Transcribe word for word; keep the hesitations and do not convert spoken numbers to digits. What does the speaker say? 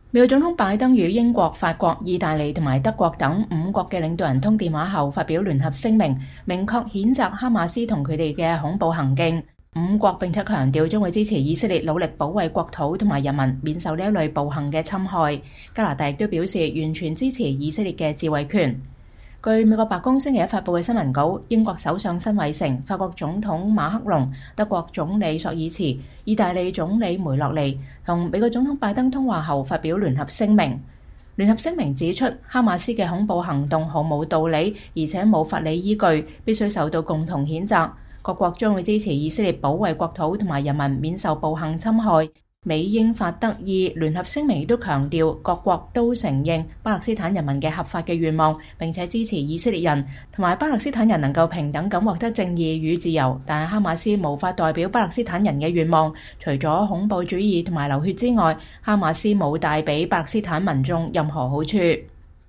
美國總統拜登與英國、法國、意大利同埋德國等五國嘅領導人通電話後，發表聯合聲明，明確譴責哈馬斯同佢哋嘅恐怖行徑。五國並且強調將會支持以色列努力保衛國土同埋人民免受呢一類暴行嘅侵害。加拿大亦都表示完全支持以色列嘅自衛權。據美國白宮星期一發布嘅新聞稿，英國首相辛偉誠、法國總統馬克龍、德國總理朔爾茨、意大利總理梅洛尼同美國總統拜登通話後發表聯合聲明。聯合聲明指出，哈馬斯嘅恐怖行動毫無道理，而且冇法理依據，必須受到共同譴責。各國將會支持以色列保衛國土同埋人民免受暴行侵害。美英法德意聯合聲明亦都強調，各國都承認巴勒斯坦人民嘅合法嘅願望，並且支持以色列人同埋巴勒斯坦人能夠平等咁獲得正義與自由。但係哈馬斯無法代表巴勒斯坦人嘅願望，除咗恐怖主義同埋流血之外，哈馬斯冇帶俾巴勒斯坦民眾任何好處。